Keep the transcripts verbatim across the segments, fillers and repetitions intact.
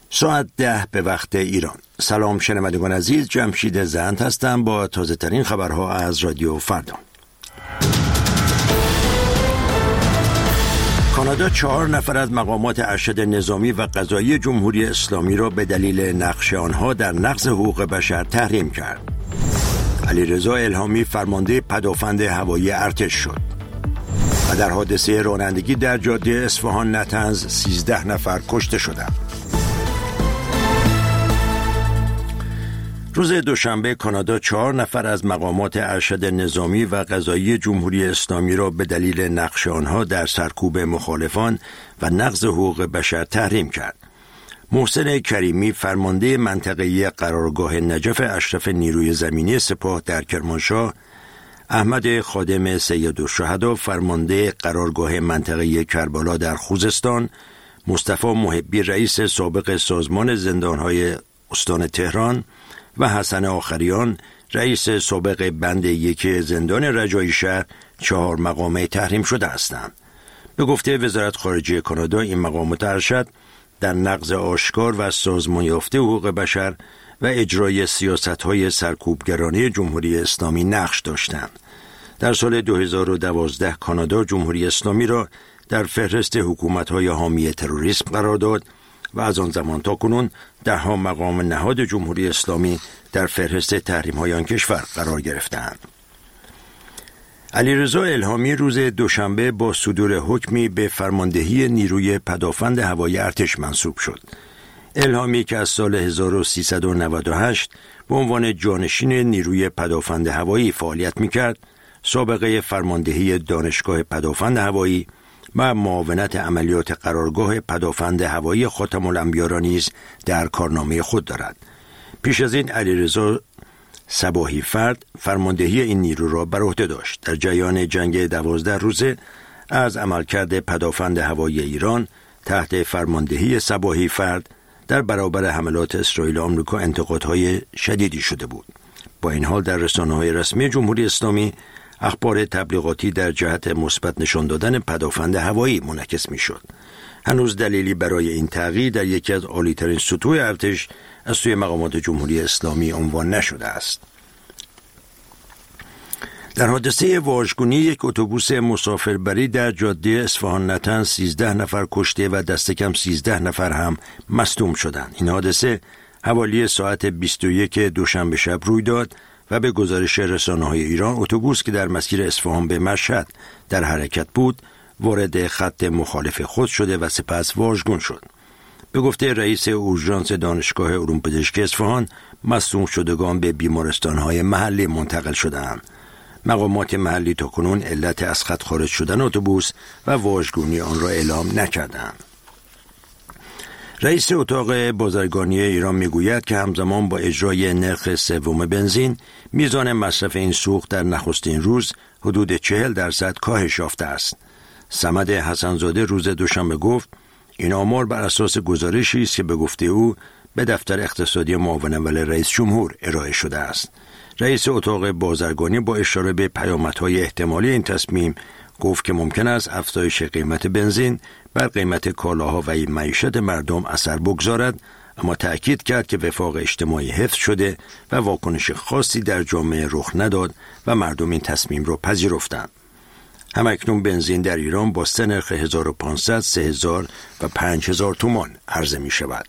ساعت ده به وقت ایران. سلام شنوندگان عزیز، جمشید زند هستم با تازه ترین خبرها از رادیو فردا. کانادا چهار نفر از مقامات ارشد نظامی و قضایی جمهوری اسلامی را به دلیل نقش آنها در نقض حقوق بشر تحریم کرد. علیرضا الهامی فرمانده پدافند هوایی ارتش شد. و در حادثه رانندگی در جاده اصفهان نطنز سیزده نفر کشته شدند. روز دوشنبه کانادا چهار نفر از مقامات ارشد نظامی و قضایی جمهوری اسلامی را به دلیل نقش آنها در سرکوب مخالفان و نقض حقوق بشر تحریم کرد. محسن کریمی فرمانده منطقه‌ای قرارگاه نجف اشرف نیروی زمینی سپاه در کرمانشاه، احمد خادم سیدالشهدا فرمانده قرارگاه منطقه‌ای کربلا در خوزستان، مصطفی محبی رئیس سابق سازمان زندان‌های استان تهران و حسن آخریان رئیس سابق بند یک زندان رجایی شهر چهار مقامه تحریم شده هستند. به گفته وزارت خارجه کانادا، این مقامات ارشد در نقض آشکار و سازمان یافته حقوق بشر و اجرای سیاست‌های سرکوبگرانه جمهوری اسلامی نقش داشتند. در سال دو هزار و دوازده کانادا جمهوری اسلامی را در فهرست حکومت‌های حامی تروریسم قرار داد و از آن زمان تا کنون ده ها مقام نهاد جمهوری اسلامی در فهرست تحریم‌های آن کشور قرار گرفتند. علیرضا الهامی روز دوشنبه با صدور حکمی به فرماندهی نیروی پدافند هوایی ارتش منصوب شد. الهامی که از سال هزار و سیصد و نود و هشت به عنوان جانشین نیروی پدافند هوایی فعالیت می‌کرد، سابقه فرماندهی دانشگاه پدافند هوایی و معاونت عملیات قرارگاه پدافند هوایی خاتم الانبیا را نیز در کارنامه خود دارد. پیش از این علیرضا صباحی فرد فرماندهی این نیرو را بر عهده داشت. در جریان جنگ دوازده روزه از عملکرد پدافند هوایی ایران تحت فرماندهی صباحی فرد در برابر حملات اسرائیل و آمریکا انتقادهای شدیدی شده بود. با این حال در رسانه‌های رسمی جمهوری اسلامی اخبار تبلیغاتی در جهت مثبت نشان دادن پدافند هوایی منعکس می‌شد. هنوز دلیلی برای این تغییر در یکی از عالی‌ترین سطوح ارتش از سوی مقامات جمهوری اسلامی عنوان نشده است. در حادثه واژگونی یک اتوبوس مسافربری در جاده اصفهان نطنز سیزده نفر کشته و دست کم سیزده نفر هم مصدوم شدند. این حادثه حوالی ساعت بیست و یک دوشنبه شب روی داد و به گزارش رسانه‌های ایران اتوبوس که در مسیر اصفهان به مشهد در حرکت بود وارد خط مخالف خود شده و سپس واژگون شد. به گفته رئیس اورژانس دانشگاه علوم پزشکی اصفهان، مصدوم شدگان به بیمارستان‌های محلی منتقل شدند. مقامات محلی تاکنون علت از خط خارج شدن اتوبوس و واژگونی آن را اعلام نکردند. رئیس اتاق بازرگانی ایران میگوید که همزمان با اجرای نرخ سوم بنزین، میزان مصرف این سوخت در نخستین روز حدود چهل درصد کاهش یافته است. صمد حسن‌زاده روز دوشنبه گفت این آمار بر اساس گزارشی است که به گفته او به دفتر اقتصادی معاون اول رئیس جمهور ارائه شده است. رئیس اتاق بازرگانی با اشاره به پیامدهای احتمالی این تصمیم گفت که ممکن است افزایش قیمت بنزین بر قیمت کالاها و معیشت مردم اثر بگذارد، اما تأکید کرد که وفاق اجتماعی حفظ شده و واکنش خاصی در جامعه رخ نداد و مردم این تصمیم را پذیرفتند. همکنون بنزین در ایران با سه نرخ هزار و پانصد، سه هزار و پنج هزار تومان عرضه می شود.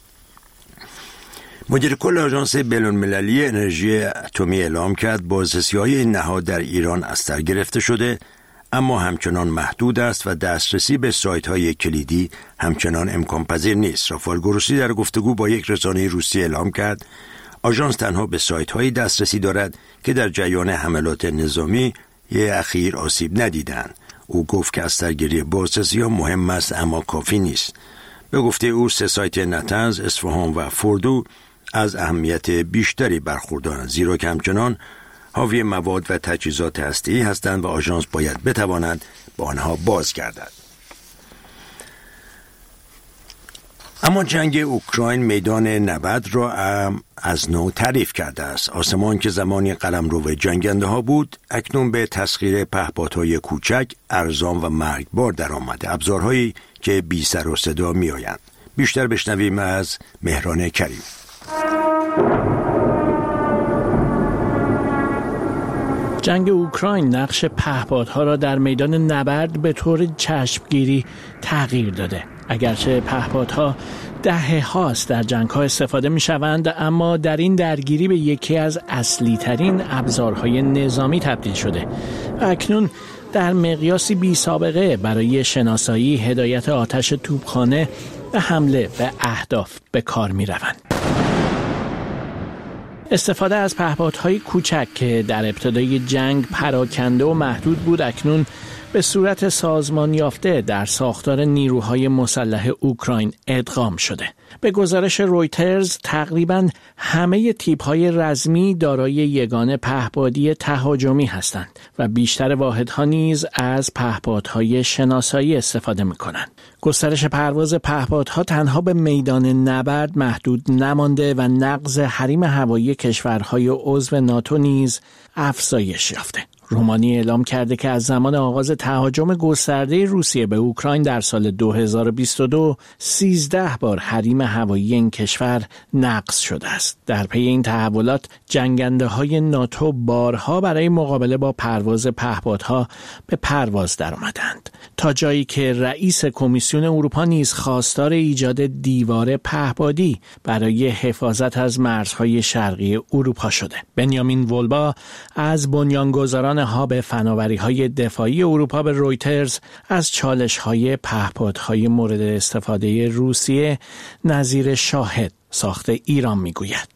مدیر کل آژانس بین‌المللی انرژی اتمی اعلام کرد بازرسی‌های این نهاد در ایران از سر گرفته شده، اما همچنان محدود است و دسترسی به سایت‌های کلیدی همچنان امکان پذیر نیست. رافائل گروسی در گفتگو با یک رسانه روسی اعلام کرد آژانس تنها به سایت‌هایی دسترسی دارد که در جریان حملات نظامی اخیر آسیب ندیدند. او گفت که از سرگیری بازرسی‌ها مهم است اما کافی نیست. به گفته او سه سایت نطنز، اصفهان و فردو از اهمیت بیشتری برخوردارند، زیرا که همچنان حاوی مواد و تجهیزات هسته‌ای هستند و آژانس باید بتواند با آنها بازگردد. اما جنگ اوکراین میدان نبرد را از نو تعریف کرده است. آسمان که زمانی قلمرو جنگنده ها بود، اکنون به تسخیر پهپادهای کوچک، ارزان و مرگبار در آمده، ابزارهایی که بی سر و صدا می آیند. بیشتر بشنویم از مهران کریم. جنگ اوکراین نقش پهپادها را در میدان نبرد به طور چشمگیری تغییر داده. اگرچه پهپادها دهه هاست در جنگ ها استفاده می شوند، اما در این درگیری به یکی از اصلی ترین ابزارهای نظامی تبدیل شده و اکنون در مقیاسی بی سابقه برای شناسایی، هدایت آتش توپخانه و حمله به اهداف به کار می روند. استفاده از پهپادهای کوچک که در ابتدای جنگ پراکنده و محدود بود، اکنون به صورت سازمان یافته در ساختار نیروهای مسلح اوکراین ادغام شده. به گزارش رویترز تقریباً همه تیپ‌های رزمی دارای یگان پهپادی تهاجمی هستند و بیشتر واحدها نیز از پهپادهای شناسایی استفاده می‌کنند. گسترش پرواز پهپادها تنها به میدان نبرد محدود نمانده و نقض حریم هوایی کشورهای عضو ناتو نیز افزایش یافته. رومانی اعلام کرده که از زمان آغاز تهاجم گسترده روسیه به اوکراین در سال دو هزار و بیست و دو سیزده بار حریم هوایی این کشور نقض شده است. در پی این تحولات جنگنده های ناتو بارها برای مقابله با پرواز پهپادها به پرواز درآمدند، تا جایی که رئیس کمیسیون اروپا نیز خواستار ایجاد دیوار پهپادی برای حفاظت از مرزهای شرقی اروپا شده. بنیامین ولبا از بنیانگذاران هاب فناوری‌های دفاعی اروپا به رویترز از چالش‌های پهپادهای مورد استفاده روسیه نظیر شاهد ساخت ایران میگوید.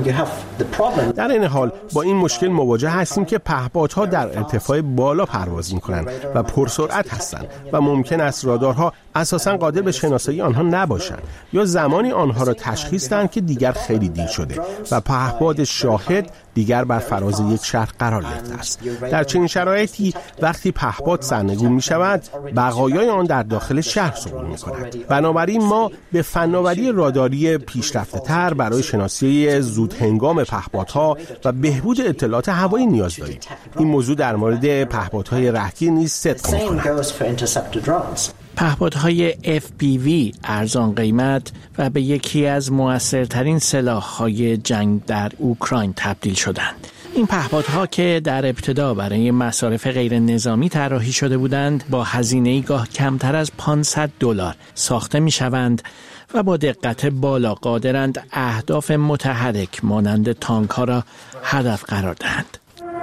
در این حال با این مشکل مواجه هستیم که پهپادها در ارتفاع بالا پرواز می‌کنند و پرسرعت هستند و ممکن است رادارها اساساً قادر به شناسایی آنها نباشند یا زمانی آنها را تشخیص دهند که دیگر خیلی دیر شده و پهپاد شاهد دیگر بر فراز یک شهر قرار گرفته است. در چنین شرایطی وقتی پهپاد سرنگون می‌شود، بقایای آن در داخل شهر سقوط می‌کند. بنابراین ما به فناوری راداری پیشرفته‌تر برای شناسایی زود هنگام پهپادها و بهبود اطلاعات هوایی نیاز داریم. این موضوع در مورد پهپادهای رهگیر نیز صدق می‌کند. پهپادهای اف پی وی ارزان قیمت و به یکی از مؤثرترین سلاح‌های جنگ در اوکراین تبدیل شدند. این پهپادها که در ابتدا برای مصارف غیر نظامی طراحی شده بودند، با هزینه‌ای گاه کمتر از پانصد دلار ساخته می‌شوند و با دقت بالا قادرند اهداف متحرک مانند تانک‌ها را هدف قرار دهند.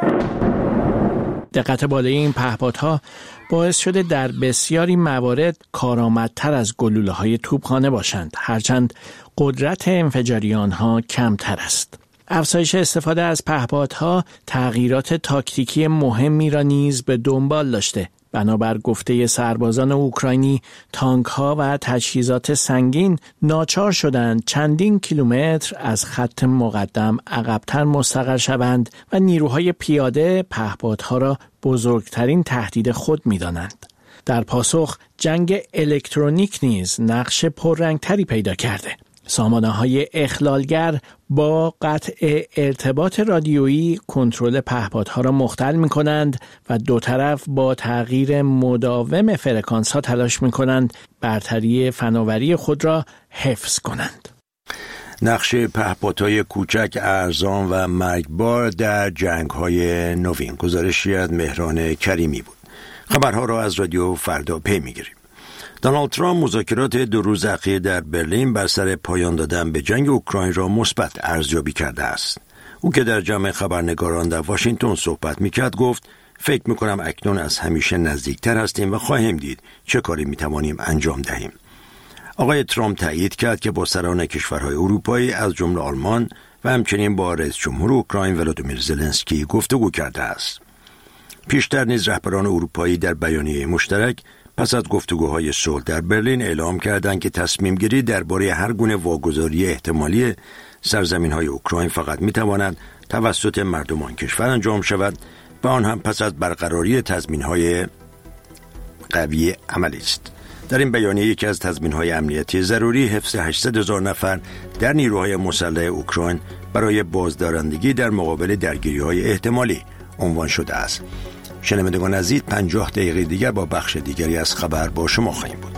دقت بالای این پهپادها باعث شده در بسیاری موارد کارآمدتر از گلوله‌های توپخانه باشند، هرچند قدرت انفجاری آنها کمتر است. افزایش استفاده از پهپادها تغییرات تاکتیکی مهمی را نیز به دنبال داشته. بنابر گفته سربازان اوکراینی، تانک‌ها و تجهیزات سنگین ناچار شدند چندین کیلومتر از خط مقدم عقب‌تر مستقر شوند و نیروهای پیاده پهپادها را بزرگترین تهدید خود می‌دانند. در پاسخ، جنگ الکترونیک نیز نقش پررنگتری پیدا کرده. سامانه‌های اخلالگر با قطع ارتباط رادیویی کنترل پهپادها را مختل می‌کنند و دو طرف با تغییر مداوم فرکانس‌ها تلاش می‌کنند برتری فناوری خود را حفظ کنند. نقش پهپادهای کوچک ارزان و مرگبار در جنگ‌های نوین. گزارشی از مهران کریمی بود. خبرها را از رادیو فردا پی می‌گیریم. دونالد ترامپ مذاکرات دو روز اخیر در برلین بر سر پایان دادن به جنگ اوکراین را مثبت ارزیابی کرده است. او که در جمع خبرنگاران در واشنگتن صحبت می‌کرد گفت: فکر می‌کنم اکنون از همیشه نزدیکتر هستیم و خواهیم دید چه کاری می‌توانیم انجام دهیم. آقای ترامپ تایید کرد که با سران کشورهای اروپایی از جمله آلمان و همچنین با رئیس جمهور اوکراین ولادیمیر زلنسکی گفتگو کرده است. پیشتر نیز رهبران اروپایی در بیانیه مشترک پس از گفتگوهای صلح در برلین اعلام کردند که تصمیم گیری درباره هر گونه واگذاری احتمالی سرزمین‌های اوکراین فقط می‌تواند توسط مردمان کشور انجام شود و آن هم پس از برقراری تضمین‌های قوی عملی است. در این بیانیه یکی از تضمین‌های امنیتی ضروری حفظ هشتصد هزار نفر در نیروهای مسلح اوکراین برای بازدارندگی در مقابل درگیری‌های احتمالی عنوان شده است. شنوندگان عزیز، پنجاه دقیقه دیگر با بخش دیگری از خبر با شما خواهیم بود.